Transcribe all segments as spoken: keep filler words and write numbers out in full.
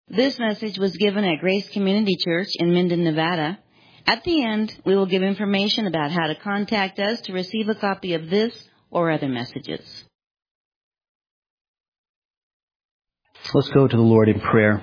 This message was given at Grace Community Church in Minden, Nevada. At the end, we will give information about how to contact us to receive a copy of this or other messages. Let's go to the Lord in prayer.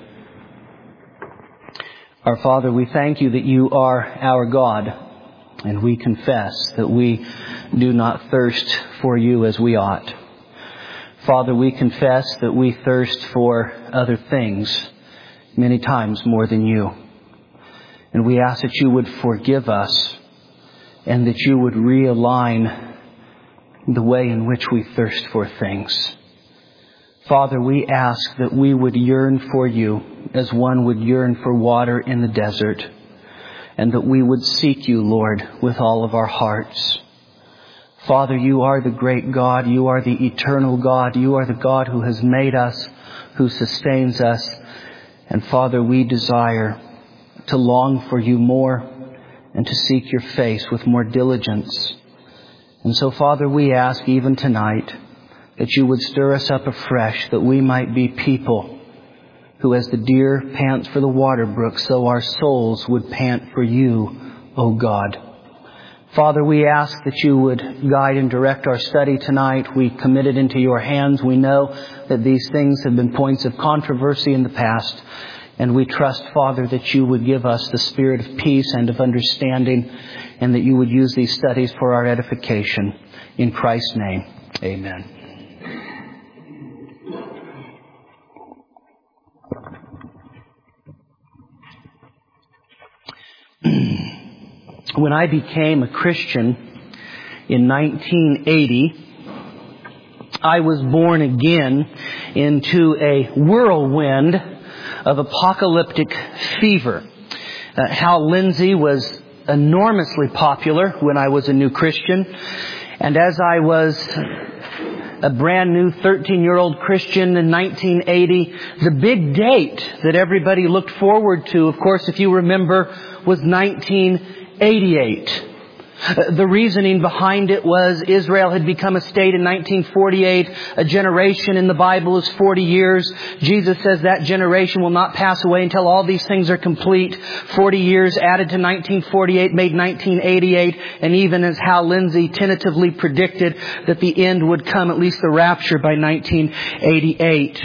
Our Father, we thank you that you are our God, and we confess that we do not thirst for you as we ought. Father, we confess that we thirst for other things many times more than you. And we ask that you would forgive us and that you would realign the way in which we thirst for things. Father, we ask that we would yearn for you as one would yearn for water in the desert, and that we would seek you, Lord, with all of our hearts. Father, you are the great God. You are the eternal God. You are the God who has made us, who sustains us. And Father, we desire to long for you more and to seek your face with more diligence. And so, Father, we ask even tonight that you would stir us up afresh, that we might be people who, as the deer pants for the water brook, so our souls would pant for you, O God. Father, we ask that you would guide and direct our study tonight. We commit it into your hands. We know that these things have been points of controversy in the past. And we trust, Father, that you would give us the spirit of peace and of understanding, and that you would use these studies for our edification. In Christ's name, amen. When I became a Christian in nineteen eighty, I was born again into a whirlwind of apocalyptic fever. Uh, Hal Lindsey was enormously popular when I was a new Christian. And as I was a brand new thirteen-year-old Christian in nineteen eighty, the big date that everybody looked forward to, of course, if you remember, was nineteen eighty-eight. The reasoning behind it was Israel had become a state in nineteen forty-eight. A generation in the Bible is forty years. Jesus says that generation will not pass away until all these things are complete. forty years added to nineteen forty-eight made nineteen eighty-eight. And even as Hal Lindsey tentatively predicted that the end would come, at least the rapture, by nineteen eighty-eight.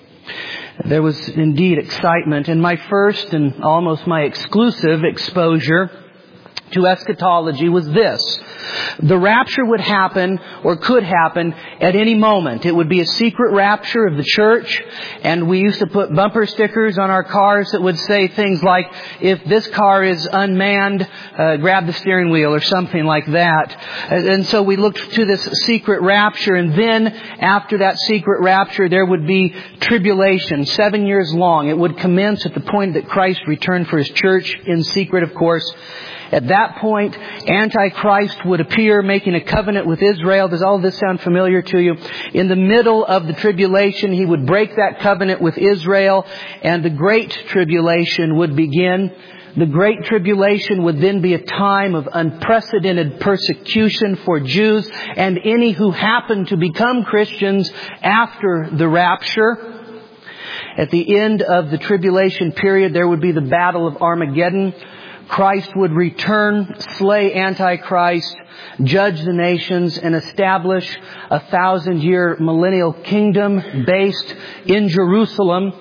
There was indeed excitement. And my first and almost my exclusive exposure to eschatology was this. The rapture would happen, or could happen, at any moment. It would be a secret rapture of the church, and we used to put bumper stickers on our cars that would say things like, if this car is unmanned, uh, grab the steering wheel, or something like that. And so we looked to this secret rapture, and then after that secret rapture, there would be tribulation, seven years long. It would commence at the point that Christ returned for His church, in secret, of course. At that point, Antichrist would appear, making a covenant with Israel. Does all this sound familiar to you? In the middle of the tribulation, he would break that covenant with Israel, and the Great Tribulation would begin. The Great Tribulation would then be a time of unprecedented persecution for Jews and any who happen to become Christians after the rapture. At the end of the tribulation period, there would be the Battle of Armageddon. Christ would return, slay Antichrist, judge the nations, and establish a thousand-year millennial kingdom based in Jerusalem.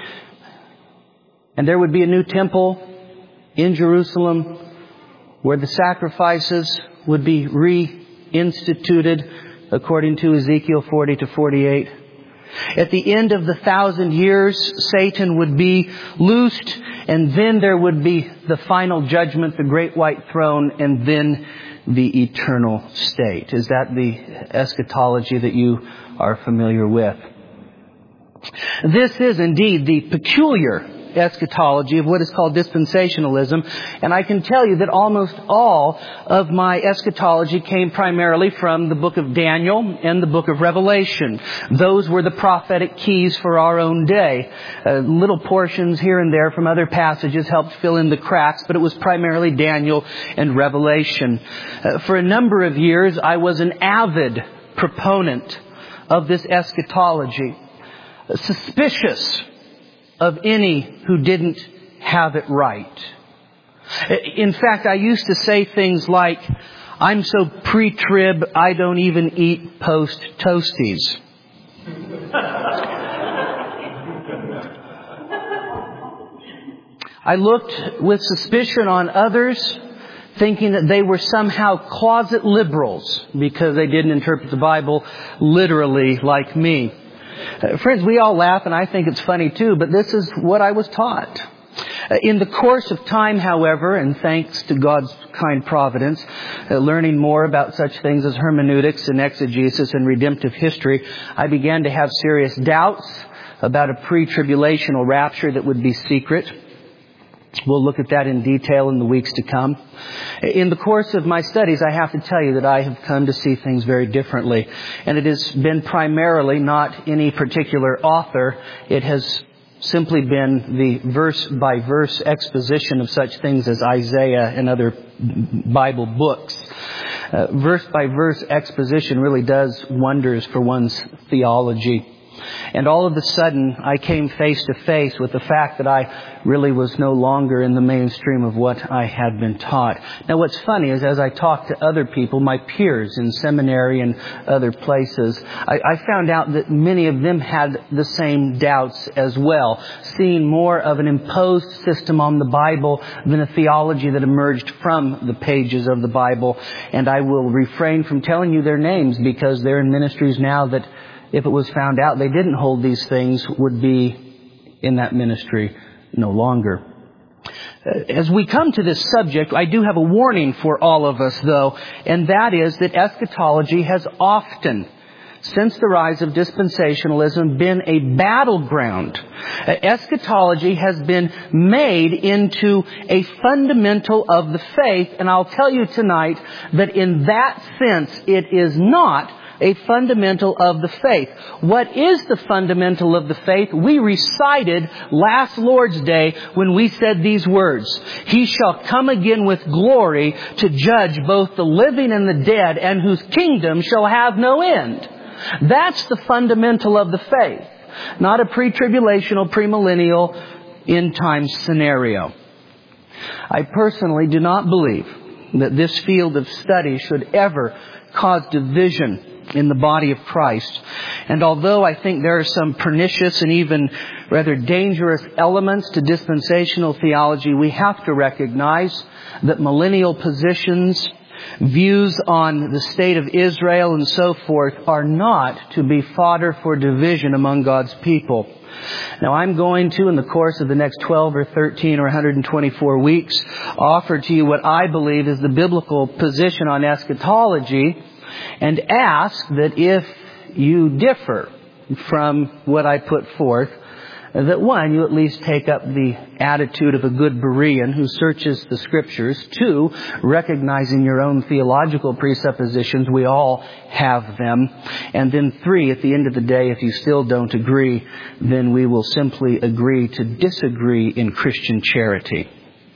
And there would be a new temple in Jerusalem where the sacrifices would be reinstituted according to Ezekiel forty to forty-eight. At the end of the thousand years, Satan would be loosed, and then there would be the final judgment, the great white throne, and then the eternal state. Is that the eschatology that you are familiar with? This is indeed the peculiar eschatology of what is called dispensationalism. And I can tell you that almost all of my eschatology came primarily from the book of Daniel and the book of Revelation. Those were the prophetic keys for our own day. Uh, little portions here and there from other passages helped fill in the cracks, but it was primarily Daniel and Revelation. Uh, for a number of years, I was an avid proponent of this eschatology. Suspicious of any who didn't have it right. In fact, I used to say things like, I'm so pre-trib, I don't even eat post-toasties. I looked with suspicion on others, thinking that they were somehow closet liberals because they didn't interpret the Bible literally like me. Uh, friends, we all laugh, and I think it's funny too, but this is what I was taught. Uh, in the course of time, however, and thanks to God's kind providence, uh, learning more about such things as hermeneutics and exegesis and redemptive history, I began to have serious doubts about a pre-tribulational rapture that would be secret. We'll look at that in detail in the weeks to come. In the course of my studies, I have to tell you that I have come to see things very differently. And it has been primarily not any particular author. It has simply been the verse-by-verse exposition of such things as Isaiah and other Bible books. Uh, verse-by-verse exposition really does wonders for one's theology. And all of a sudden, I came face to face with the fact that I really was no longer in the mainstream of what I had been taught. Now, what's funny is as I talked to other people, my peers in seminary and other places, I, I found out that many of them had the same doubts as well, seeing more of an imposed system on the Bible than a theology that emerged from the pages of the Bible. And I will refrain from telling you their names because they're in ministries now that if it was found out they didn't hold these things, would be in that ministry no longer. As we come to this subject, I do have a warning for all of us, though, and that is that eschatology has often, since the rise of dispensationalism, been a battleground. Eschatology has been made into a fundamental of the faith, and I'll tell you tonight that in that sense it is not a fundamental of the faith. What is the fundamental of the faith? We recited last Lord's Day when we said these words, He shall come again with glory to judge both the living and the dead, and whose kingdom shall have no end. That's the fundamental of the faith, not a pre-tribulational, premillennial, end-time scenario. I personally do not believe that this field of study should ever cause division in the body of Christ. And although I think there are some pernicious and even rather dangerous elements to dispensational theology, we have to recognize that millennial positions, views on the state of Israel and so forth are not to be fodder for division among God's people. Now, I'm going to, in the course of the next twelve or thirteen or one hundred twenty-four weeks, offer to you what I believe is the biblical position on eschatology, and ask that if you differ from what I put forth, that one, you at least take up the attitude of a good Berean who searches the Scriptures. Two, recognizing your own theological presuppositions, we all have them. And then three, at the end of the day, if you still don't agree, then we will simply agree to disagree in Christian charity.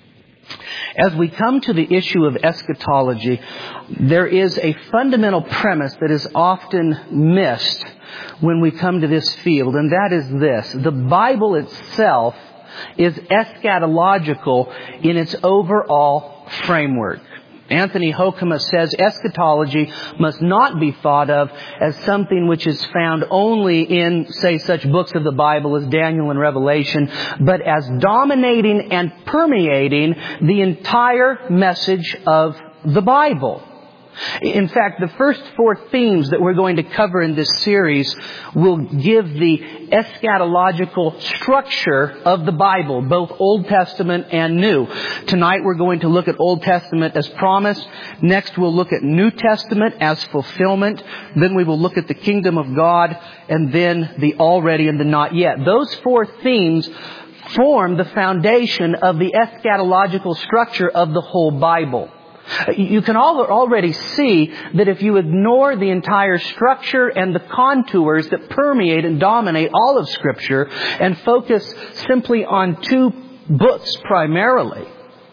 As we come to the issue of eschatology, there is a fundamental premise that is often missed when we come to this field, and that is this. The Bible itself is eschatological in its overall framework. Anthony Hoekema says eschatology must not be thought of as something which is found only in, say, such books of the Bible as Daniel and Revelation, but as dominating and permeating the entire message of the Bible. In fact, the first four themes that we're going to cover in this series will give the eschatological structure of the Bible, both Old Testament and New. Tonight we're going to look at Old Testament as promised. Next we'll look at New Testament as fulfillment. Then we will look at the kingdom of God, and then the already and the not yet. Those four themes form the foundation of the eschatological structure of the whole Bible. You can already see that if you ignore the entire structure and the contours that permeate and dominate all of Scripture and focus simply on two books primarily,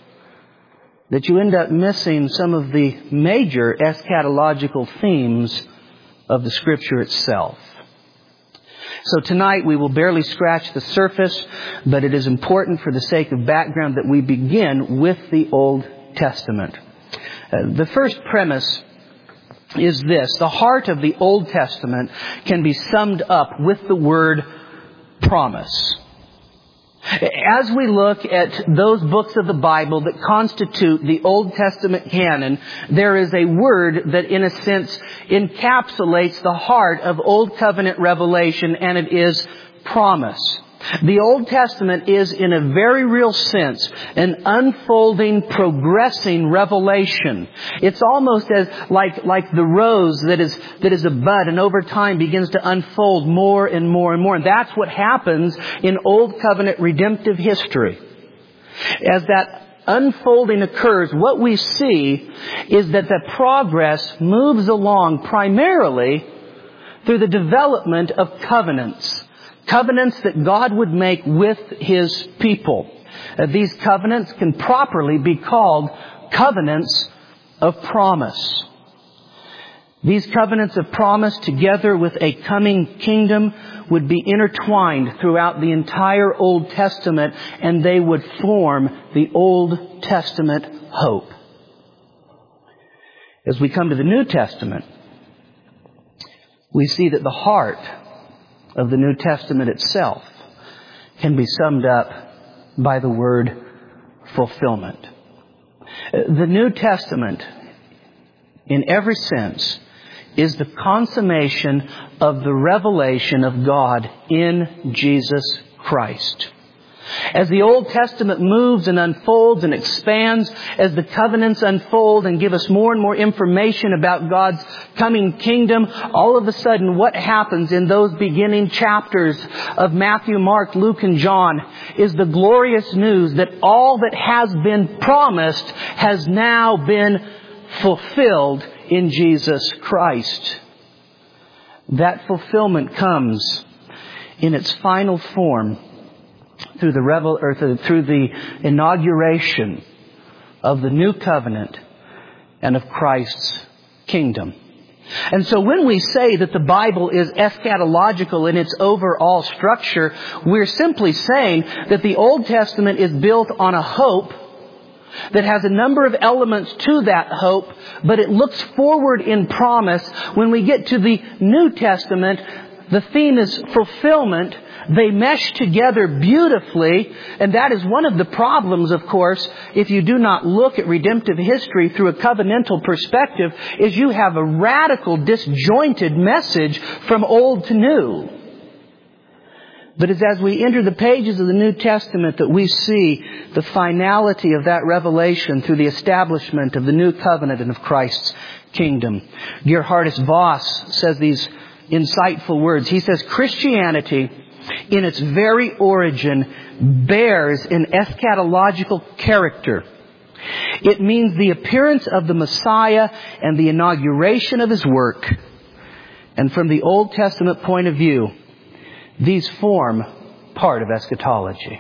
that you end up missing some of the major eschatological themes of the Scripture itself. So tonight we will barely scratch the surface, but it is important for the sake of background that we begin with the Old Testament. Uh, the first premise is this: the heart of the Old Testament can be summed up with the word promise. As we look at those books of the Bible that constitute the Old Testament canon, there is a word that in a sense encapsulates the heart of Old Covenant revelation, and it is promise. The Old Testament is, in a very real sense, an unfolding, progressing revelation. It's almost as like like the rose that is that is a bud, and over time begins to unfold more and more and more. And that's what happens in Old Covenant redemptive history. As that unfolding occurs, what we see is that the progress moves along primarily through the development of covenants. Covenants that God would make with His people. Uh, these covenants can properly be called covenants of promise. These covenants of promise, together with a coming kingdom, would be intertwined throughout the entire Old Testament, and they would form the Old Testament hope. As we come to the New Testament, we see that the heart of the New Testament itself can be summed up by the word fulfillment. The New Testament, in every sense, is the consummation of the revelation of God in Jesus Christ. As the Old Testament moves and unfolds and expands, as the covenants unfold and give us more and more information about God's coming kingdom, all of a sudden what happens in those beginning chapters of Matthew, Mark, Luke, and John is the glorious news that all that has been promised has now been fulfilled in Jesus Christ. That fulfillment comes in its final form through the revel or through the inauguration of the new covenant and of Christ's kingdom. And so when we say that the Bible is eschatological in its overall structure, we're simply saying that the Old Testament is built on a hope that has a number of elements to that hope, but it looks forward in promise. When we get to the New Testament, the theme is fulfillment. They mesh together beautifully, and that is one of the problems, of course, if you do not look at redemptive history through a covenantal perspective, is you have a radical, disjointed message from old to new. But it's as we enter the pages of the New Testament that we see the finality of that revelation through the establishment of the new covenant and of Christ's kingdom. Gerhardus Voss says these insightful words. He says, Christianity, in its very origin, bears an eschatological character. It means the appearance of the Messiah and the inauguration of His work. And from the Old Testament point of view, these form part of eschatology.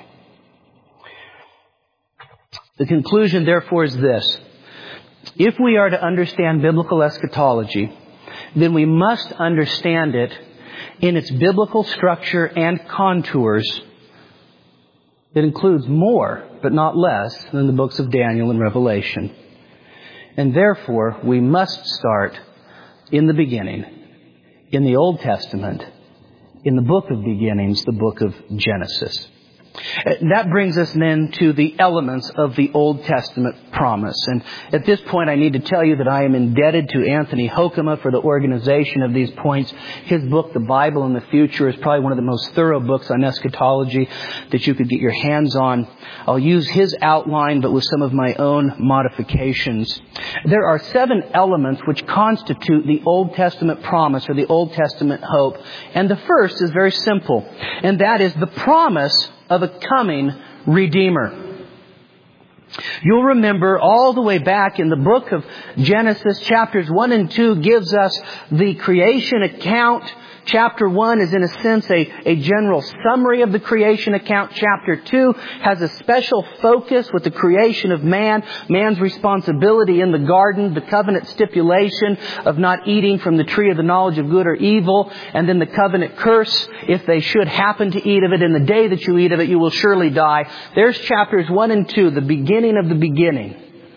The conclusion, therefore, is this. If we are to understand biblical eschatology, then we must understand it in its biblical structure and contours. It includes more, but not less, than the books of Daniel and Revelation. And therefore, we must start in the beginning, in the Old Testament, in the book of beginnings, the book of Genesis. That brings us then to the elements of the Old Testament promise. And at this point, I need to tell you that I am indebted to Anthony Hoekema for the organization of these points. His book, The Bible in the Future, is probably one of the most thorough books on eschatology that you could get your hands on. I'll use his outline, but with some of my own modifications. There are seven elements which constitute the Old Testament promise or the Old Testament hope. And the first is very simple, and that is the promise of a coming Redeemer. You'll remember all the way back in the book of Genesis, chapters one and two gives us the creation account, Chapter one is in a sense a, a general summary of the creation account. Chapter two has a special focus with the creation of man, man's responsibility in the garden, the covenant stipulation of not eating from the tree of the knowledge of good or evil, and then the covenant curse, if they should happen to eat of it, in the day that you eat of it, you will surely die. There's chapters one and two, the beginning of the beginning.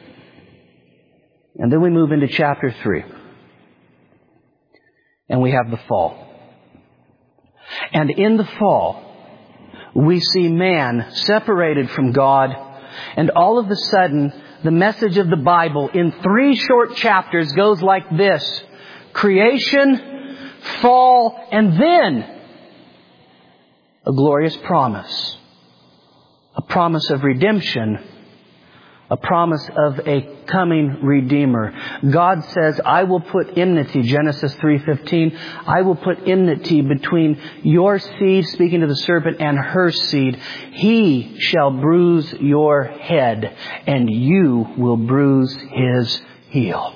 And then we move into chapter three. And we have the fall. And in the fall, we see man separated from God. And all of a sudden, the message of the Bible in three short chapters goes like this. Creation, fall, and then a glorious promise. A promise of redemption. A promise of a coming Redeemer. God says, I will put enmity, Genesis three fifteen, I will put enmity between your seed, speaking to the serpent, and her seed. He shall bruise your head, and you will bruise his heel.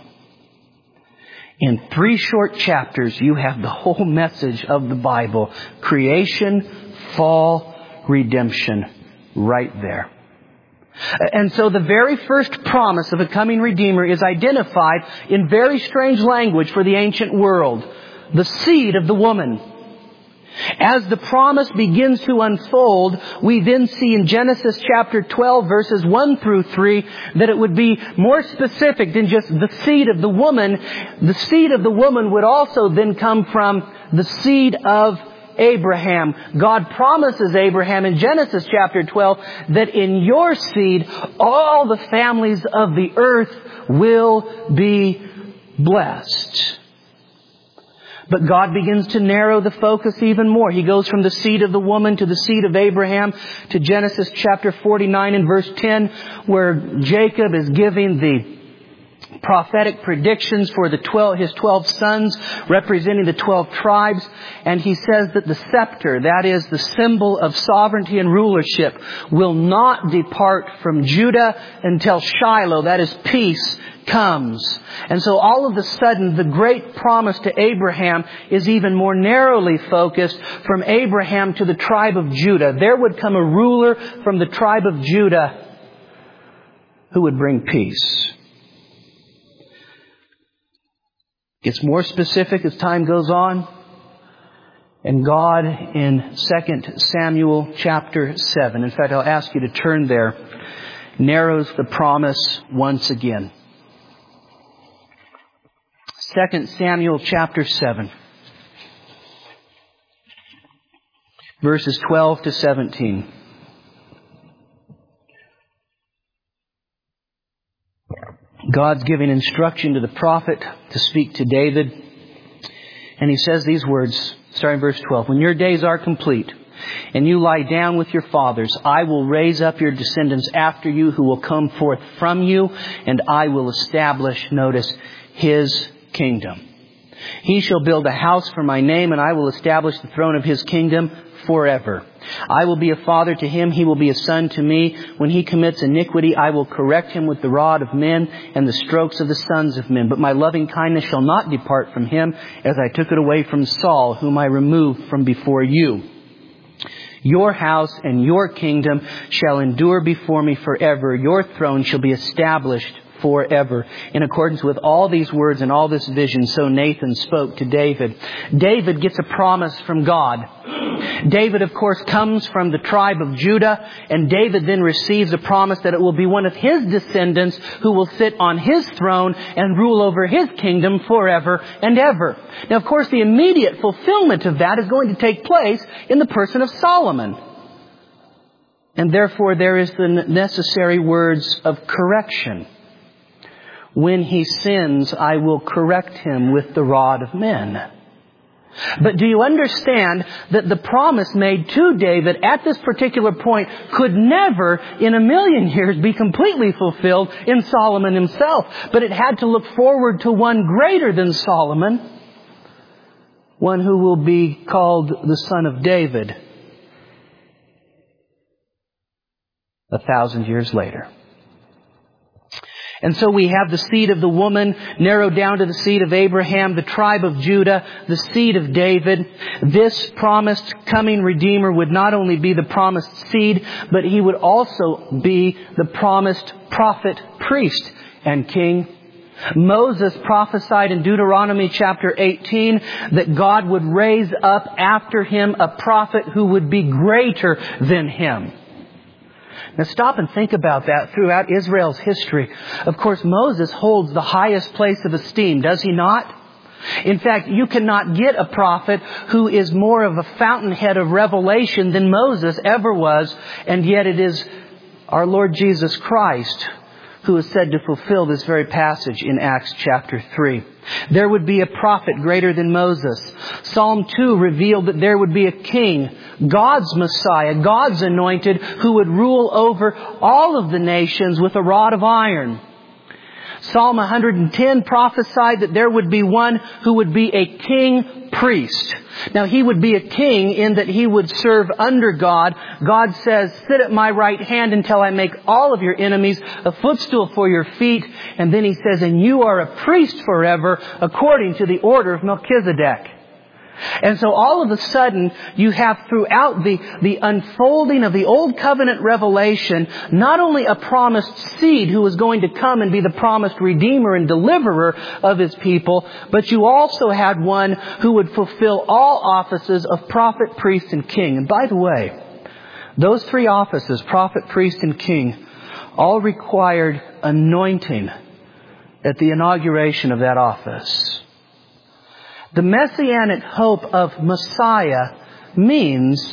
In three short chapters, you have the whole message of the Bible. Creation, fall, redemption, right there. And so the very first promise of a coming Redeemer is identified in very strange language for the ancient world. The seed of the woman. As the promise begins to unfold, we then see in Genesis chapter twelve, verses one through three, that it would be more specific than just the seed of the woman. The seed of the woman would also then come from the seed of Abraham. God promises Abraham in Genesis chapter twelve that in your seed all the families of the earth will be blessed. But God begins to narrow the focus even more. He goes from the seed of the woman to the seed of Abraham to Genesis chapter forty-nine and verse ten, where Jacob is giving the prophetic predictions for the twelve, his twelve sons, representing the twelve tribes. And he says that the scepter, that is the symbol of sovereignty and rulership, will not depart from Judah until Shiloh, that is peace, comes. And so all of a sudden, the great promise to Abraham is even more narrowly focused from Abraham to the tribe of Judah. There would come a ruler from the tribe of Judah who would bring peace. Gets more specific as time goes on. And God in Second Samuel chapter seven, in fact, I'll ask you to turn there, narrows the promise once again. Second Samuel chapter seven, verses twelve to seventeen. God's giving instruction to the prophet to speak to David. And he says these words, starting verse twelve. When your days are complete and you lie down with your fathers, I will raise up your descendants after you who will come forth from you, and I will establish, notice, his kingdom. He shall build a house for my name, and I will establish the throne of his kingdom forever. I will be a father to him, he will be a son to me. When he commits iniquity, I will correct him with the rod of men and the strokes of the sons of men. But my loving kindness shall not depart from him, as I took it away from Saul, whom I removed from before you. Your house and your kingdom shall endure before me forever. Your throne shall be established forever. In accordance with all these words and all this vision, so Nathan spoke to David. David gets a promise from God. David, of course, comes from the tribe of Judah, and David then receives a promise that it will be one of his descendants who will sit on his throne and rule over his kingdom forever and ever. Now, of course, the immediate fulfillment of that is going to take place in the person of Solomon. And therefore, there is the necessary words of correction. When he sins, I will correct him with the rod of men. But do you understand that the promise made to David at this particular point could never in a million years be completely fulfilled in Solomon himself? But it had to look forward to one greater than Solomon, one who will be called the Son of David a thousand years later. And so we have the seed of the woman narrowed down to the seed of Abraham, the tribe of Judah, the seed of David. This promised coming Redeemer would not only be the promised seed, but he would also be the promised prophet, priest, and king. Moses prophesied in Deuteronomy chapter eighteen that God would raise up after him a prophet who would be greater than him. Now stop and think about that throughout Israel's history. Of course, Moses holds the highest place of esteem, does he not? In fact, you cannot get a prophet who is more of a fountainhead of revelation than Moses ever was, and yet it is our Lord Jesus Christ who is said to fulfill this very passage in Acts chapter three. There would be a prophet greater than Moses. Psalm two revealed that there would be a king, God's Messiah, God's anointed, who would rule over all of the nations with a rod of iron. Psalm one hundred ten prophesied that there would be one who would be a king priest. Now, he would be a king in that he would serve under God. God says, sit at my right hand until I make all of your enemies a footstool for your feet. And then he says, and you are a priest forever according to the order of Melchizedek. And so all of a sudden, you have throughout the, the unfolding of the Old Covenant revelation, not only a promised seed who was going to come and be the promised Redeemer and Deliverer of His people, but you also had one who would fulfill all offices of prophet, priest, and king. And by the way, those three offices, prophet, priest, and king, all required anointing at the inauguration of that office. The messianic hope of Messiah means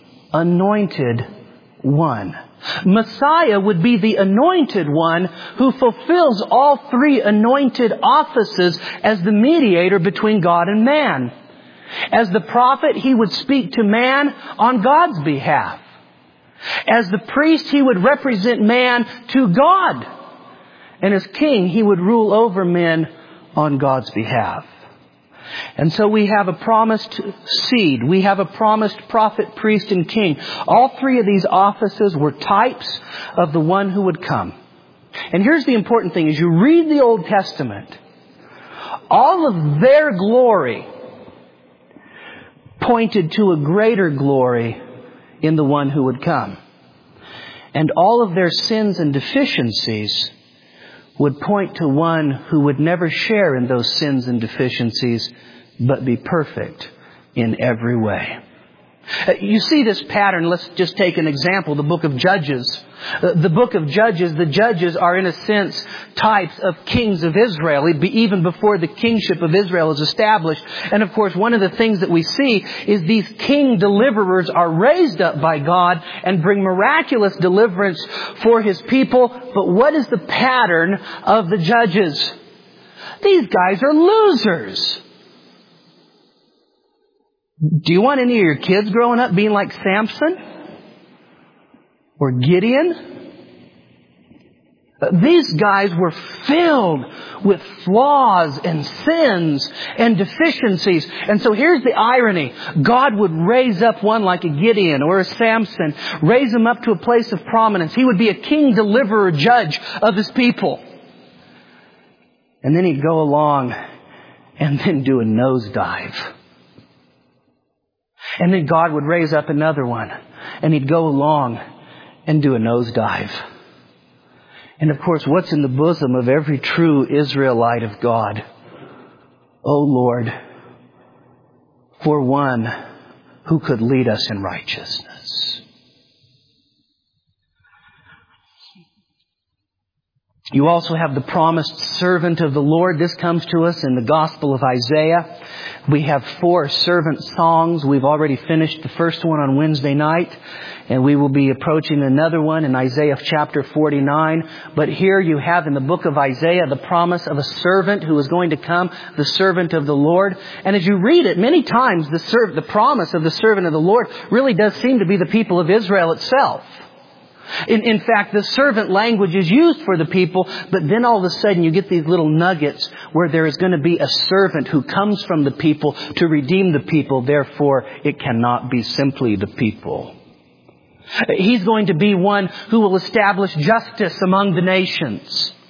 anointed one. Messiah would be the anointed one who fulfills all three anointed offices as the mediator between God and man. As the prophet, he would speak to man on God's behalf. As the priest, he would represent man to God. And as king, he would rule over men on God's behalf. And so we have a promised seed. We have a promised prophet, priest, and king. All three of these offices were types of the one who would come. And here's the important thing. As you read the Old Testament, all of their glory pointed to a greater glory in the one who would come. And all of their sins and deficiencies would point to one who would never share in those sins and deficiencies, but be perfect in every way. You see this pattern. Let's just take an example, the book of Judges. The book of Judges, the judges are in a sense types of kings of Israel, even before the kingship of Israel is established. And of course, one of the things that we see is these king deliverers are raised up by God and bring miraculous deliverance for His people. But what is the pattern of the judges? These guys are losers. Do you want any of your kids growing up being like Samson? Or Gideon? These guys were filled with flaws and sins and deficiencies. And so here's the irony. God would raise up one like a Gideon or a Samson, raise him up to a place of prominence. He would be a king, deliverer, judge of His people. And then he'd go along and then do a nosedive. And then God would raise up another one, and he'd go along and do a nosedive. And of course, what's in the bosom of every true Israelite of God? Oh Lord, for one who could lead us in righteousness. You also have the promised servant of the Lord. This comes to us in the Gospel of Isaiah. We have four servant songs. We've already finished the first one on Wednesday night, and we will be approaching another one in Isaiah chapter forty-nine. But here you have in the book of Isaiah the promise of a servant who is going to come, the servant of the Lord. And as you read it, many times the, serv- the promise of the servant of the Lord really does seem to be the people of Israel itself. In, in fact, the servant language is used for the people, but then all of a sudden you get these little nuggets where there is going to be a servant who comes from the people to redeem the people. Therefore, it cannot be simply the people. He's going to be one who will establish justice among the nations.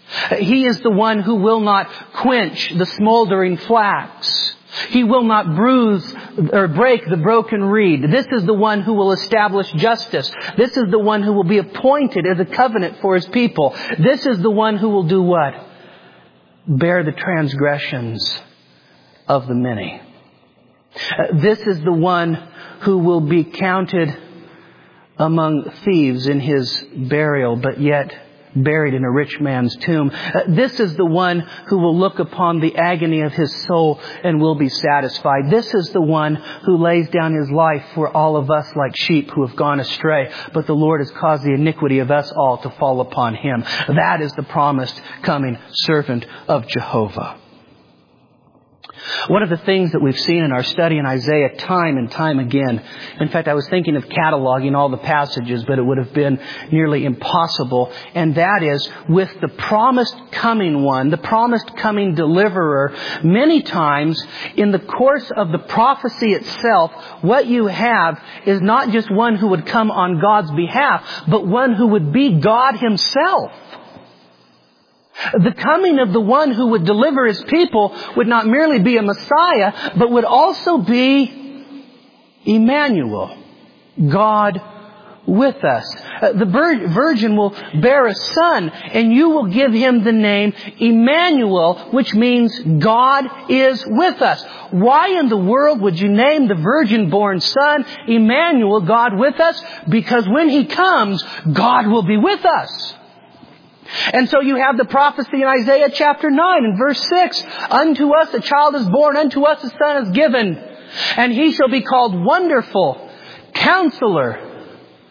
He is the one who will not quench the smoldering flax. He will not bruise or break the broken reed. This is the one who will establish justice. This is the one who will be appointed as a covenant for His people. This is the one who will do what? Bear the transgressions of the many. This is the one who will be counted among thieves in His burial, but yet buried in a rich man's tomb. Uh, this is the one who will look upon the agony of his soul and will be satisfied. This is the one who lays down His life for all of us like sheep who have gone astray. But the Lord has caused the iniquity of us all to fall upon Him. That is the promised coming servant of Jehovah. One of the things that we've seen in our study in Isaiah time and time again, in fact, I was thinking of cataloging all the passages, but it would have been nearly impossible, and that is with the promised coming one, the promised coming deliverer, many times in the course of the prophecy itself, what you have is not just one who would come on God's behalf, but one who would be God Himself. The coming of the one who would deliver His people would not merely be a Messiah, but would also be Emmanuel, God with us. The virgin will bear a son, and you will give Him the name Emmanuel, which means God is with us. Why in the world would you name the virgin-born son Emmanuel, God with us? Because when He comes, God will be with us. And so you have the prophecy in Isaiah chapter nine and verse six. Unto us a child is born, unto us a son is given, and He shall be called Wonderful, Counselor,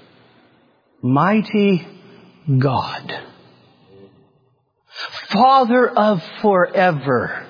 Mighty God, Father of forever.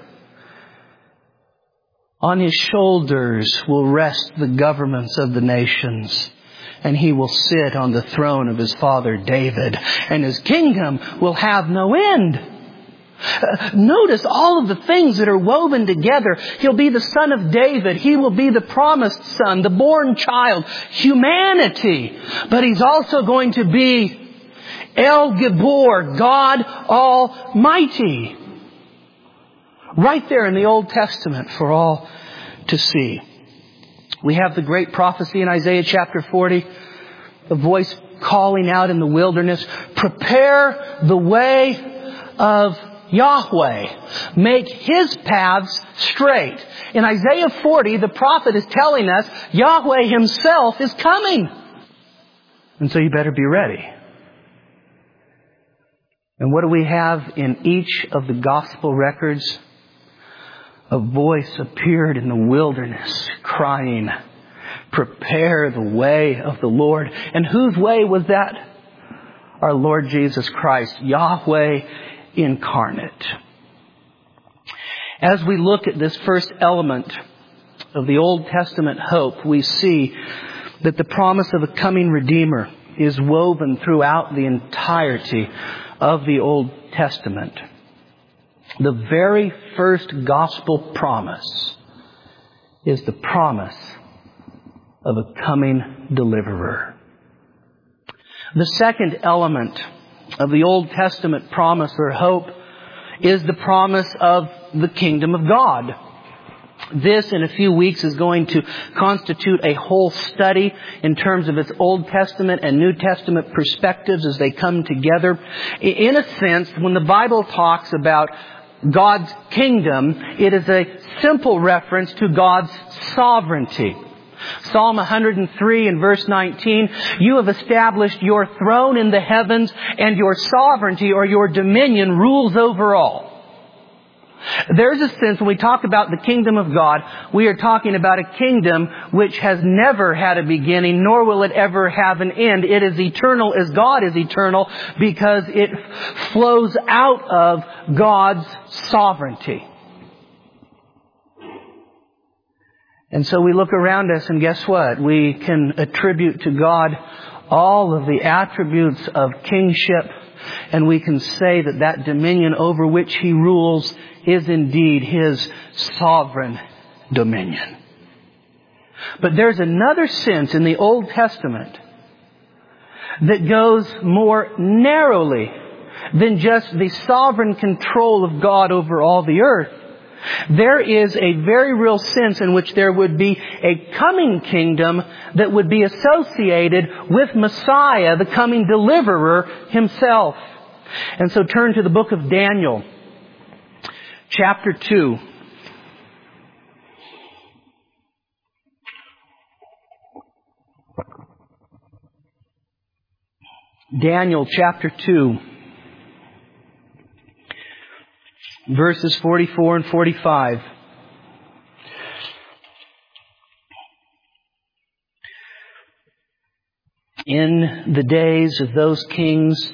On His shoulders will rest the governments of the nations. And He will sit on the throne of His father David. And His kingdom will have no end. Uh, notice all of the things that are woven together. He'll be the son of David. He will be the promised son, the born child, humanity. But He's also going to be El Gibor, God Almighty. Right there in the Old Testament for all to see. We have the great prophecy in Isaiah chapter forty. The voice calling out in the wilderness, prepare the way of Yahweh. Make His paths straight. In Isaiah forty, the prophet is telling us Yahweh Himself is coming. And so you better be ready. And what do we have in each of the gospel records? A voice appeared in the wilderness crying, prepare the way of the Lord. And whose way was that? Our Lord Jesus Christ, Yahweh incarnate. As we look at this first element of the Old Testament hope, we see that the promise of a coming Redeemer is woven throughout the entirety of the Old Testament. The very first gospel promise is the promise of a coming deliverer. The second element of the Old Testament promise or hope is the promise of the kingdom of God. This, in a few weeks, is going to constitute a whole study in terms of its Old Testament and New Testament perspectives as they come together. In a sense, when the Bible talks about God's kingdom, it is a simple reference to God's sovereignty. Psalm one hundred three and verse nineteen, you have established your throne in the heavens, and your sovereignty or your dominion rules over all. There's a sense when we talk about the kingdom of God, we are talking about a kingdom which has never had a beginning, nor will it ever have an end. It is eternal as God is eternal because it flows out of God's sovereignty. And so we look around us and guess what? We can attribute to God all of the attributes of kingship, and we can say that that dominion over which He rules is indeed His sovereign dominion. But there's another sense in the Old Testament that goes more narrowly than just the sovereign control of God over all the earth. There is a very real sense in which there would be a coming kingdom that would be associated with Messiah, the coming deliverer himself. And so turn to the book of Daniel, chapter two. Daniel chapter two, verses forty-four and forty-five. In the days of those kings,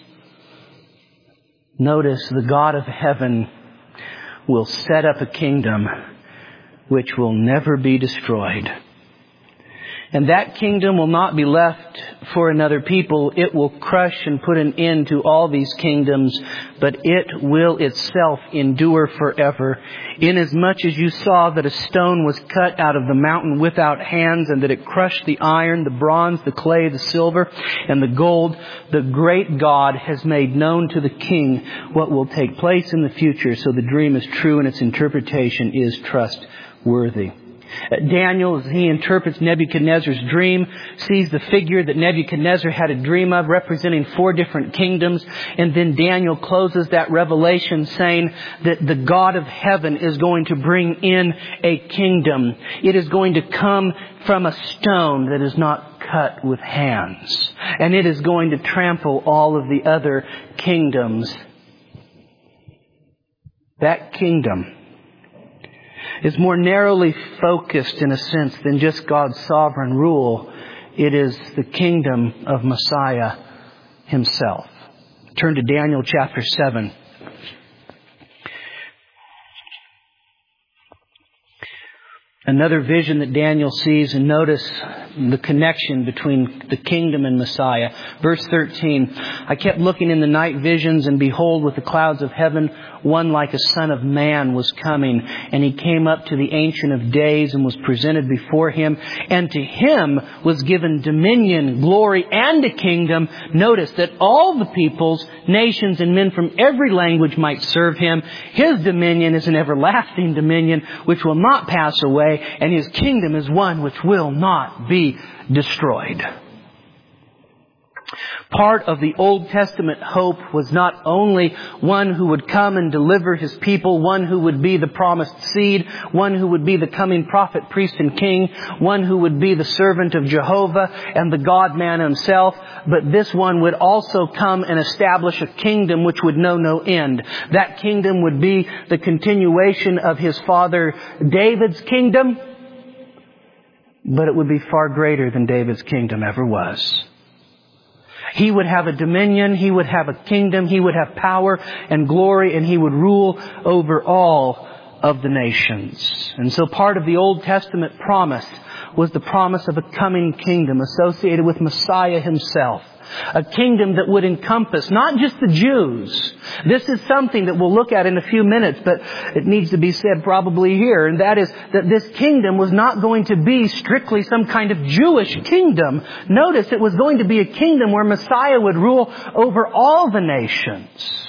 notice the God of heaven will set up a kingdom which will never be destroyed. And that kingdom will not be left for another people. It will crush and put an end to all these kingdoms, but it will itself endure forever. Inasmuch as you saw that a stone was cut out of the mountain without hands, and that it crushed the iron, the bronze, the clay, the silver, and the gold, the great God has made known to the king what will take place in the future. So the dream is true and its interpretation is trustworthy. Daniel, as he interprets Nebuchadnezzar's dream, sees the figure that Nebuchadnezzar had a dream of representing four different kingdoms. And then Daniel closes that revelation saying that the God of heaven is going to bring in a kingdom. It is going to come from a stone that is not cut with hands. And it is going to trample all of the other kingdoms. That kingdom is more narrowly focused in a sense than just God's sovereign rule. It is the kingdom of Messiah himself. Turn to Daniel chapter seven. Another vision that Daniel sees, and notice the connection between the kingdom and Messiah. Verse thirteen, I kept looking in the night visions, and behold, with the clouds of heaven, one like a son of man was coming. And he came up to the Ancient of Days and was presented before him. And to him was given dominion, glory, and a kingdom. Notice that all the peoples, nations, and men from every language might serve him. His dominion is an everlasting dominion which will not pass away. And his kingdom is one which will not be destroyed. Part of the Old Testament hope was not only one who would come and deliver his people, one who would be the promised seed, one who would be the coming prophet, priest, and king, one who would be the servant of Jehovah and the God-man himself, but this one would also come and establish a kingdom which would know no end. That kingdom would be the continuation of his father David's kingdom, but it would be far greater than David's kingdom ever was. He would have a dominion, he would have a kingdom, he would have power and glory, and he would rule over all of the nations. And so part of the Old Testament promise was the promise of a coming kingdom associated with Messiah himself. A kingdom that would encompass not just the Jews. This is something that we'll look at in a few minutes, but it needs to be said probably here. And that is that this kingdom was not going to be strictly some kind of Jewish kingdom. Notice it was going to be a kingdom where Messiah would rule over all the nations.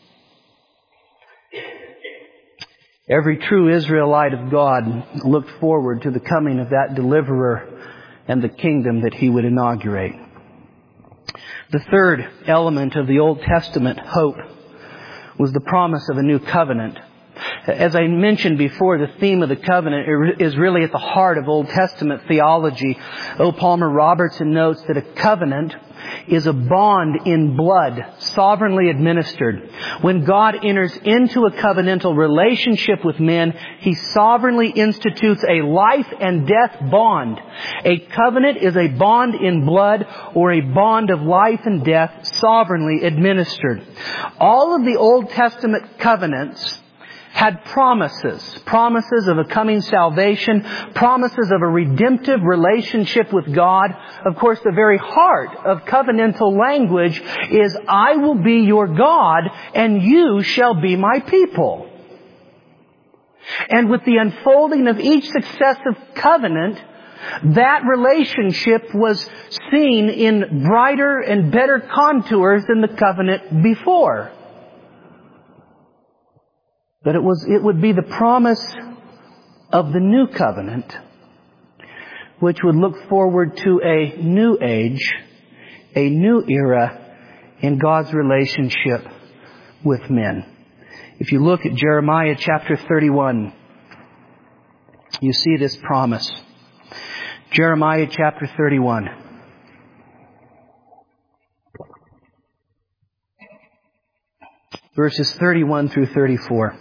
Every true Israelite of God looked forward to the coming of that deliverer and the kingdom that he would inaugurate. The third element of the Old Testament hope was the promise of a new covenant. As I mentioned before, the theme of the covenant is really at the heart of Old Testament theology. O. Palmer Robertson notes that a covenant is a bond in blood, sovereignly administered. When God enters into a covenantal relationship with men, He sovereignly institutes a life and death bond. A covenant is a bond in blood or a bond of life and death sovereignly administered. All of the Old Testament covenants had promises, promises of a coming salvation, promises of a redemptive relationship with God. Of course, the very heart of covenantal language is, I will be your God and you shall be my people. And with the unfolding of each successive covenant, that relationship was seen in brighter and better contours than the covenant before. But it was, it would be the promise of the new covenant, which would look forward to a new age, a new era in God's relationship with men. If you look at Jeremiah chapter thirty-one, you see this promise. Jeremiah chapter thirty-one. Verses thirty-one through thirty-four.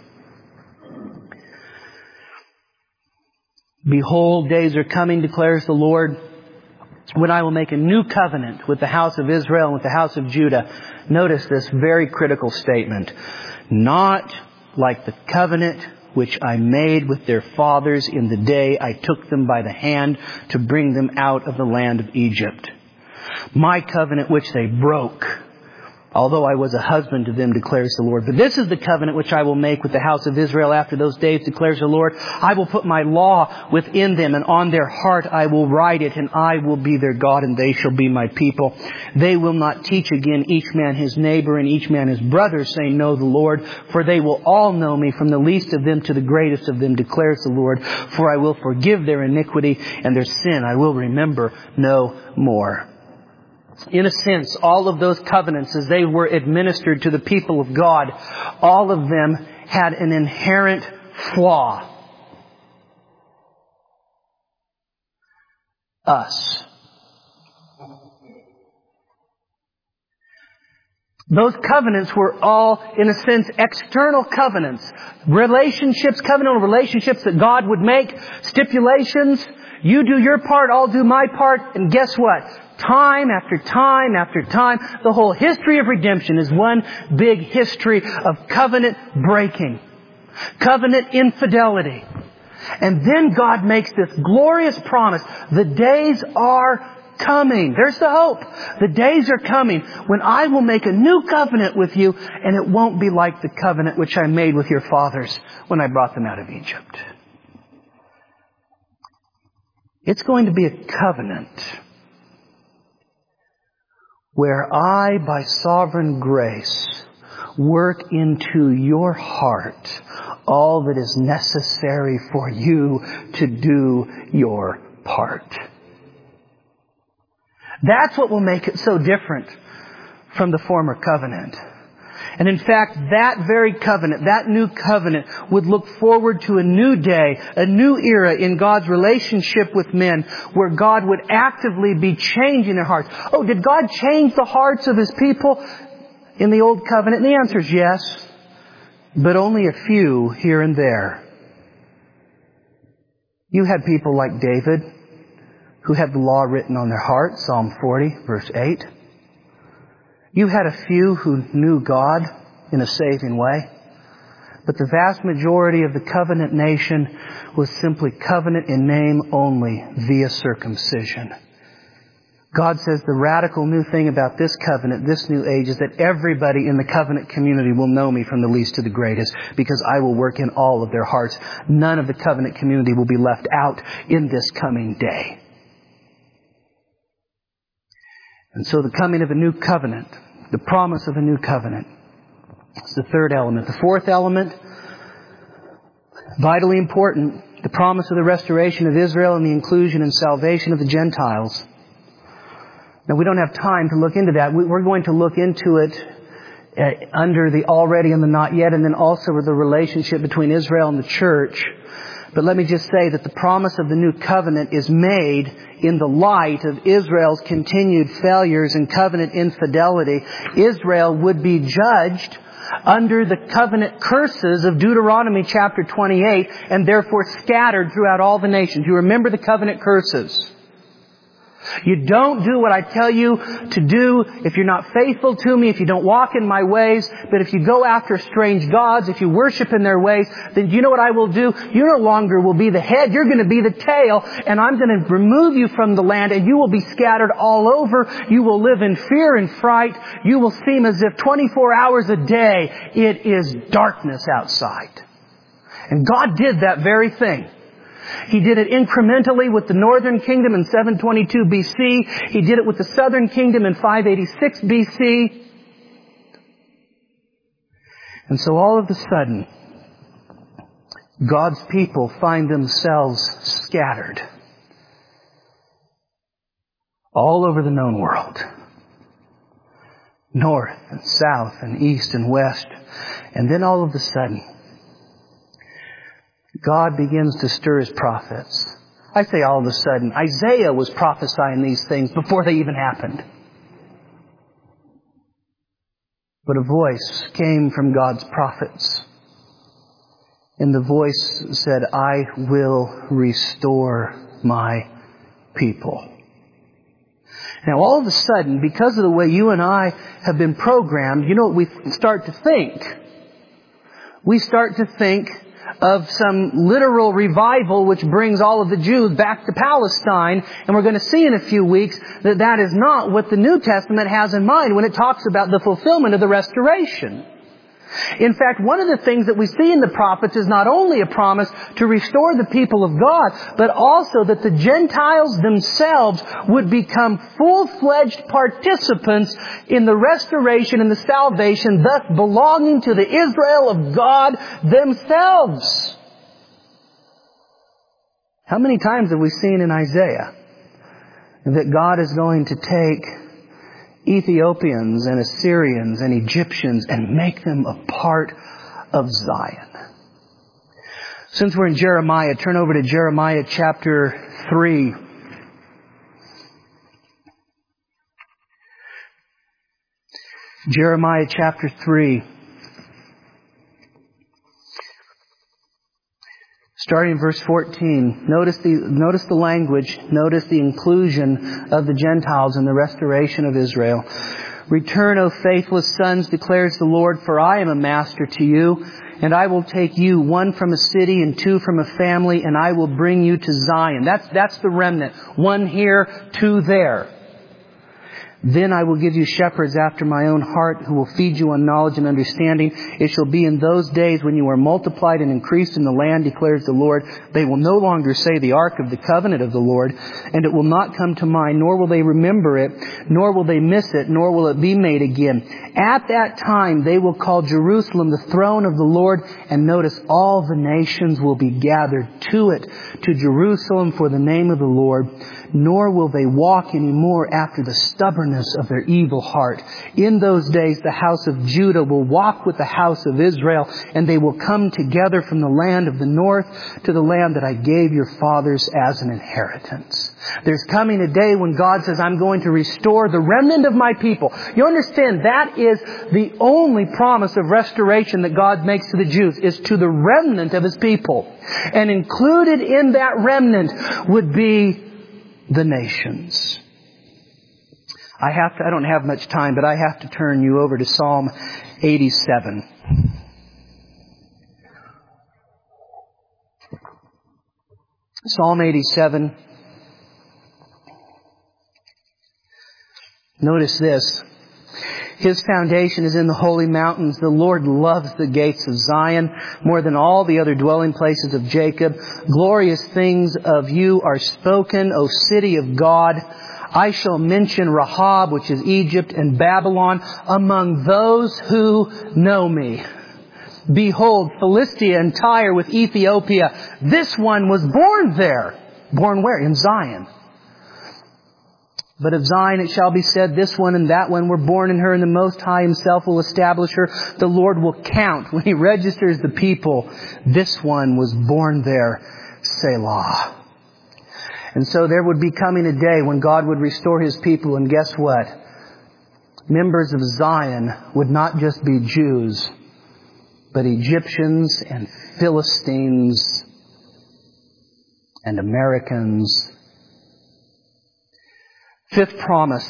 Behold, days are coming, declares the Lord, when I will make a new covenant with the house of Israel and with the house of Judah. Notice this very critical statement. Not like the covenant which I made with their fathers in the day I took them by the hand to bring them out of the land of Egypt. My covenant which they broke, although I was a husband to them, declares the Lord. But this is the covenant which I will make with the house of Israel after those days, declares the Lord. I will put my law within them, and on their heart I will write it, and I will be their God, and they shall be my people. They will not teach again each man his neighbor and each man his brother, saying, Know the Lord, for they will all know me, from the least of them to the greatest of them, declares the Lord. For I will forgive their iniquity, and their sin I will remember no more. In a sense, all of those covenants, as they were administered to the people of God, all of them had an inherent flaw. Us. Those covenants were all, in a sense, external covenants. Relationships, covenantal relationships that God would make, stipulations. You do your part, I'll do my part, and guess what? Time after time after time, the whole history of redemption is one big history of covenant breaking, covenant infidelity. And then God makes this glorious promise. The days are coming. There's the hope. The days are coming when I will make a new covenant with you, and it won't be like the covenant which I made with your fathers when I brought them out of Egypt. It's going to be a covenant where I, by sovereign grace, work into your heart all that is necessary for you to do your part. That's what will make it so different from the former covenant. And in fact, that very covenant, that new covenant, would look forward to a new day, a new era in God's relationship with men, where God would actively be changing their hearts. Oh, did God change the hearts of His people in the old covenant? And the answer is yes, but only a few here and there. You had people like David, who had the law written on their heart, Psalm forty, verse eight. You had a few who knew God in a saving way. But the vast majority of the covenant nation was simply covenant in name only, via circumcision. God says the radical new thing about this covenant, this new age, is that everybody in the covenant community will know me from the least to the greatest, because I will work in all of their hearts. None of the covenant community will be left out in this coming day. And so the coming of a new covenant, the promise of a new covenant, is the third element. The fourth element, vitally important, the promise of the restoration of Israel and the inclusion and salvation of the Gentiles. Now, we don't have time to look into that. We're going to look into it under the already and the not yet, and then also with the relationship between Israel and the church. But let me just say that the promise of the new covenant is made in the light of Israel's continued failures and covenant infidelity. Israel would be judged under the covenant curses of Deuteronomy chapter twenty-eight, and therefore scattered throughout all the nations. You remember the covenant curses. You don't do what I tell you to do if you're not faithful to me, if you don't walk in my ways. But if you go after strange gods, if you worship in their ways, then you know what I will do? You no longer will be the head. You're going to be the tail. And I'm going to remove you from the land, and you will be scattered all over. You will live in fear and fright. You will seem as if twenty-four hours a day it is darkness outside. And God did that very thing. He did it incrementally with the northern kingdom in seven twenty-two B C. He did it with the southern kingdom in five eighty-six B C. And so all of a sudden, God's people find themselves scattered all over the known world. North and south and east and west. And then all of a sudden, God begins to stir His prophets. I say all of a sudden. Isaiah was prophesying these things before they even happened. But a voice came from God's prophets. And the voice said, I will restore my people. Now all of a sudden, because of the way you and I have been programmed, you know what we start to think? We start to think of some literal revival which brings all of the Jews back to Palestine. And we're going to see in a few weeks that that is not what the New Testament has in mind when it talks about the fulfillment of the restoration. In fact, one of the things that we see in the prophets is not only a promise to restore the people of God, but also that the Gentiles themselves would become full-fledged participants in the restoration and the salvation, thus belonging to the Israel of God themselves. How many times have we seen in Isaiah that God is going to take Ethiopians and Assyrians and Egyptians and make them a part of Zion? Since we're in Jeremiah, turn over to Jeremiah chapter three. Jeremiah chapter three. Starting in verse fourteen, notice the, notice the language, notice the inclusion of the Gentiles in the restoration of Israel. Return, O faithless sons, declares the Lord, for I am a master to you, and I will take you, one from a city and two from a family, and I will bring you to Zion. That's, that's the remnant. One here, two there. Then I will give you shepherds after my own heart who will feed you on knowledge and understanding. It shall be in those days when you are multiplied and increased in the land, declares the Lord. They will no longer say the ark of the covenant of the Lord, and it will not come to mind, nor will they remember it, nor will they miss it, nor will it be made again. At that time they will call Jerusalem the throne of the Lord, and notice all the nations will be gathered to it, to Jerusalem for the name of the Lord. Nor will they walk any more after the stubbornness of their evil heart. In those days the house of Judah will walk with the house of Israel, and they will come together from the land of the north to the land that I gave your fathers as an inheritance. There's coming a day when God says, I'm going to restore the remnant of my people. You understand, that is the only promise of restoration that God makes to the Jews, is to the remnant of His people. And included in that remnant would be the nations. I have to, I don't have much time, but I have to turn you over to Psalm eighty-seven. Psalm eighty-seven. Notice this. His foundation is in the holy mountains. The Lord loves the gates of Zion more than all the other dwelling places of Jacob. Glorious things of you are spoken, O city of God. I shall mention Rahab, which is Egypt, and Babylon among those who know me. Behold, Philistia and Tyre with Ethiopia. This one was born there. Born where? In Zion. But of Zion it shall be said, this one and that one were born in her, and the Most High Himself will establish her. The Lord will count when He registers the people. This one was born there, Selah. And so there would be coming a day when God would restore His people, and guess what? Members of Zion would not just be Jews, but Egyptians and Philistines and Americans. Fifth promise,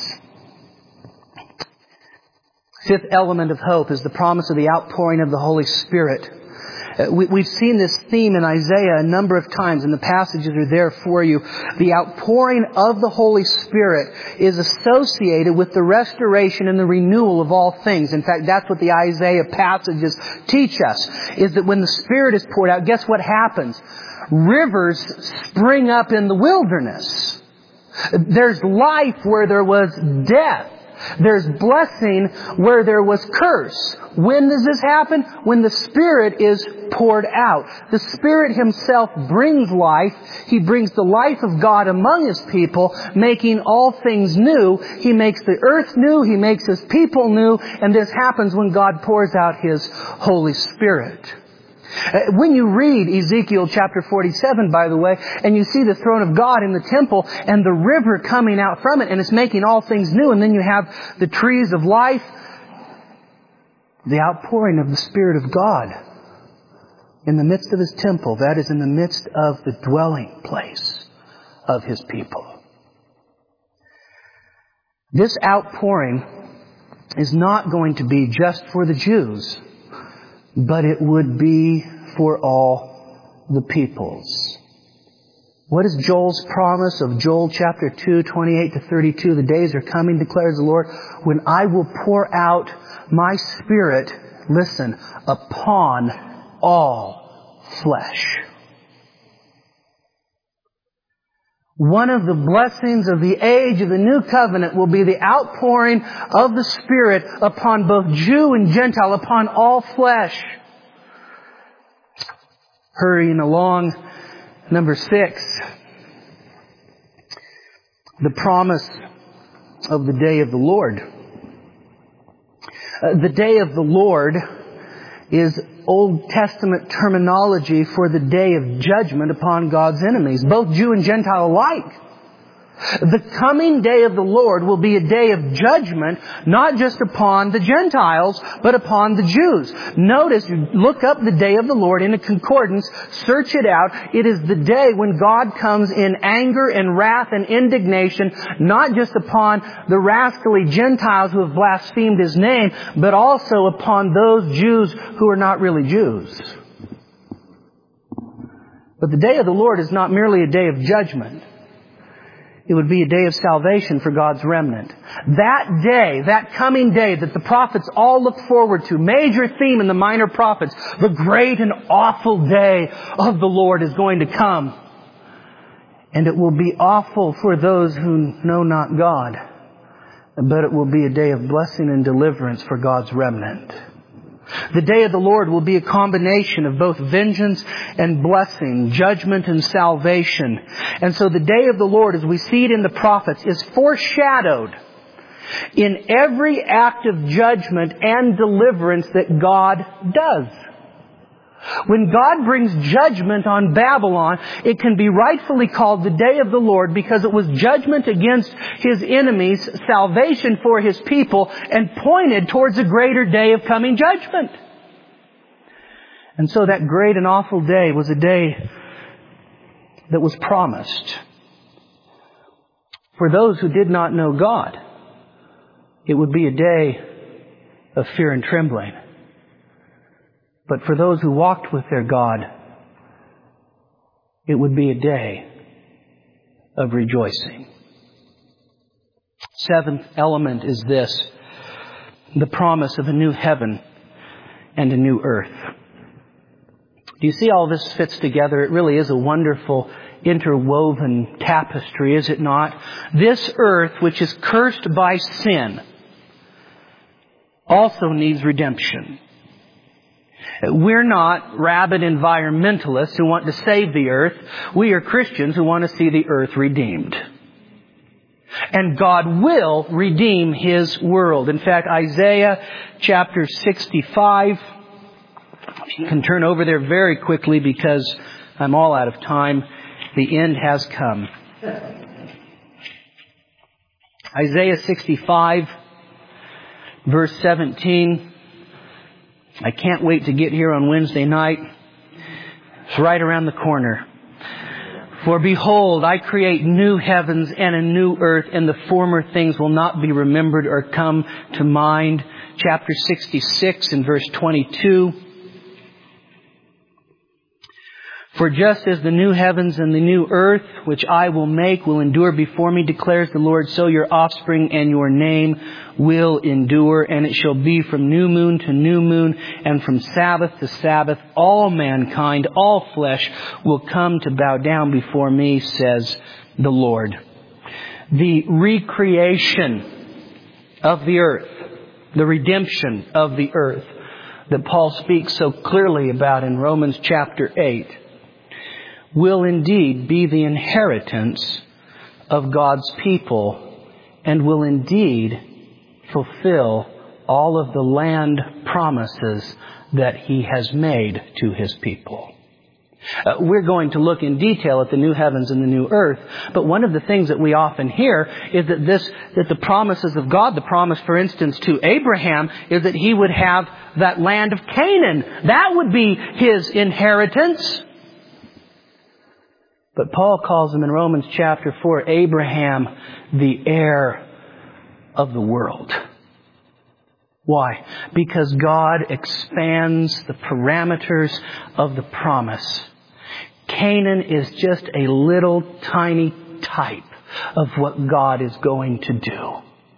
fifth element of hope is the promise of the outpouring of the Holy Spirit. Uh, we, we've seen this theme in Isaiah a number of times, and the passages are there for you. The outpouring of the Holy Spirit is associated with the restoration and the renewal of all things. In fact, that's what the Isaiah passages teach us, is that when the Spirit is poured out, guess what happens? Rivers spring up in the wilderness. There's life where there was death. There's blessing where there was curse. When does this happen? When the Spirit is poured out. The Spirit Himself brings life. He brings the life of God among His people, making all things new. He makes the earth new. He makes His people new. And this happens when God pours out His Holy Spirit. When you read Ezekiel chapter forty-seven, by the way, and you see the throne of God in the temple and the river coming out from it, and it's making all things new, and then you have the trees of life, the outpouring of the Spirit of God in the midst of His temple, that is in the midst of the dwelling place of His people. This outpouring is not going to be just for the Jews, but it would be for all the peoples. What is Joel's promise of Joel chapter two, twenty-eight to thirty-two? The days are coming, declares the Lord, when I will pour out my Spirit, listen, upon all flesh. One of the blessings of the age of the new covenant will be the outpouring of the Spirit upon both Jew and Gentile, upon all flesh. Hurrying along, number six, the promise of the day of the Lord. Uh, the day of the Lord is Old Testament terminology for the day of judgment upon God's enemies, both Jew and Gentile alike. The coming day of the Lord will be a day of judgment, not just upon the Gentiles, but upon the Jews. Notice, look up the day of the Lord in a concordance, search it out. It is the day when God comes in anger and wrath and indignation, not just upon the rascally Gentiles who have blasphemed His name, but also upon those Jews who are not really Jews. But the day of the Lord is not merely a day of judgment. It would be a day of salvation for God's remnant. That day, that coming day that the prophets all look forward to, major theme in the minor prophets, the great and awful day of the Lord is going to come. And it will be awful for those who know not God. But it will be a day of blessing and deliverance for God's remnant. The day of the Lord will be a combination of both vengeance and blessing, judgment and salvation. And so the day of the Lord, as we see it in the prophets, is foreshadowed in every act of judgment and deliverance that God does. When God brings judgment on Babylon, it can be rightfully called the day of the Lord because it was judgment against His enemies, salvation for His people, and pointed towards a greater day of coming judgment. And so that great and awful day was a day that was promised. For those who did not know God, it would be a day of fear and trembling. But for those who walked with their God, it would be a day of rejoicing. Seventh element is this, the promise of a new heaven and a new earth. Do you see all this fits together? It really is a wonderful interwoven tapestry, is it not? This earth, which is cursed by sin, also needs redemption. We're not rabid environmentalists who want to save the earth. We are Christians who want to see the earth redeemed. And God will redeem His world. In fact, Isaiah chapter sixty-five, you can turn over there very quickly because I'm all out of time. The end has come. Isaiah sixty-five, verse seventeen. I can't wait to get here on Wednesday night. It's right around the corner. For behold, I create new heavens and a new earth, and the former things will not be remembered or come to mind. Chapter sixty-six and verse twenty-two. For just as the new heavens and the new earth, which I will make, will endure before me, declares the Lord, so your offspring and your name will endure. And it shall be from new moon to new moon, and from Sabbath to Sabbath, all mankind, all flesh will come to bow down before me, says the Lord. The recreation of the earth, the redemption of the earth that Paul speaks so clearly about in Romans chapter eight, will indeed be the inheritance of God's people and will indeed fulfill all of the land promises that He has made to His people. Uh, we're going to look in detail at the new heavens and the new earth, but one of the things that we often hear is that this, that the promises of God, the promise, for instance, to Abraham, is that he would have that land of Canaan. That would be his inheritance. But Paul calls him in Romans chapter four, Abraham, the heir of the world. Why? Because God expands the parameters of the promise. Canaan is just a little tiny type of what God is going to do.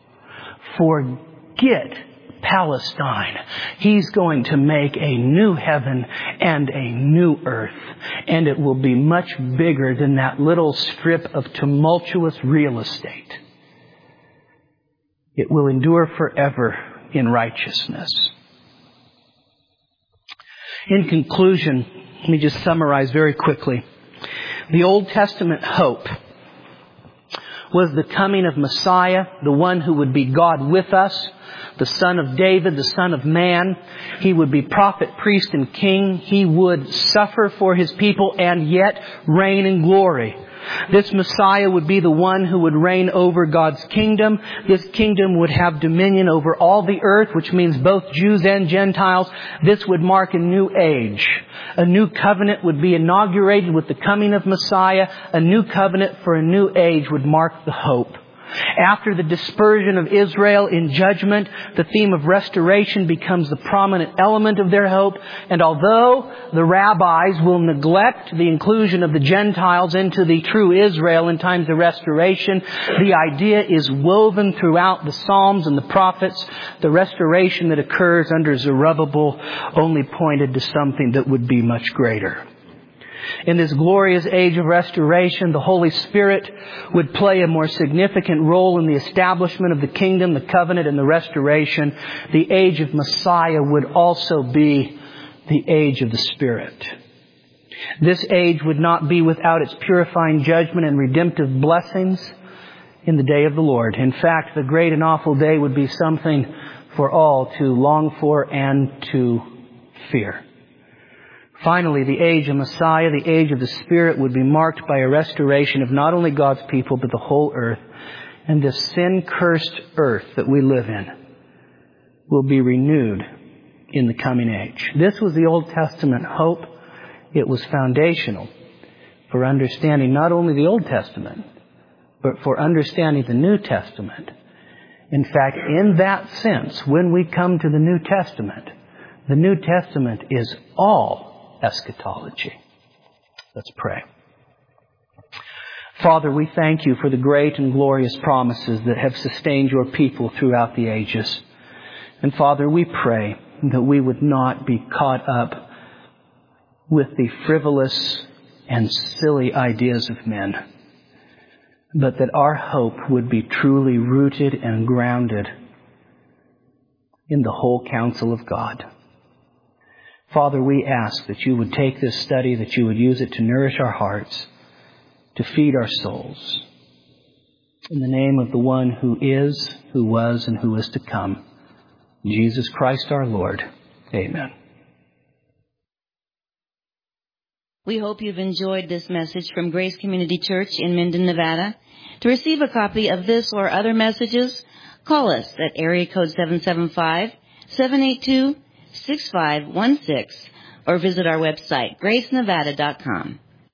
Forget Palestine. He's going to make a new heaven and a new earth. And it will be much bigger than that little strip of tumultuous real estate. It will endure forever in righteousness. In conclusion, let me just summarize very quickly. The Old Testament hope was the coming of Messiah, the one who would be God with us, the Son of David, the Son of Man. He would be prophet, priest, and king. He would suffer for His people and yet reign in glory. This Messiah would be the one who would reign over God's kingdom. This kingdom would have dominion over all the earth, which means both Jews and Gentiles. This would mark a new age. A new covenant would be inaugurated with the coming of Messiah. A new covenant for a new age would mark the hope. After the dispersion of Israel in judgment, the theme of restoration becomes the prominent element of their hope. And although the rabbis will neglect the inclusion of the Gentiles into the true Israel in times of restoration, the idea is woven throughout the Psalms and the prophets. The restoration that occurs under Zerubbabel only pointed to something that would be much greater. In this glorious age of restoration, the Holy Spirit would play a more significant role in the establishment of the kingdom, the covenant, and the restoration. The age of Messiah would also be the age of the Spirit. This age would not be without its purifying judgment and redemptive blessings in the day of the Lord. In fact, the great and awful day would be something for all to long for and to fear. Finally, the age of Messiah, the age of the Spirit, would be marked by a restoration of not only God's people, but the whole earth. And this sin-cursed earth that we live in will be renewed in the coming age. This was the Old Testament hope. It was foundational for understanding not only the Old Testament, but for understanding the New Testament. In fact, in that sense, when we come to the New Testament, the New Testament is all eschatology. Let's pray. Father, we thank You for the great and glorious promises that have sustained Your people throughout the ages. And Father, we pray that we would not be caught up with the frivolous and silly ideas of men, but that our hope would be truly rooted and grounded in the whole counsel of God. Father, we ask that You would take this study, that You would use it to nourish our hearts, to feed our souls. In the name of the one who is, who was, and who is to come, Jesus Christ our Lord. Amen. We hope you've enjoyed this message from Grace Community Church in Minden, Nevada. To receive a copy of this or other messages, call us at area code seven seven five, seven eight two, six five one six or visit our website, grace nevada dot com.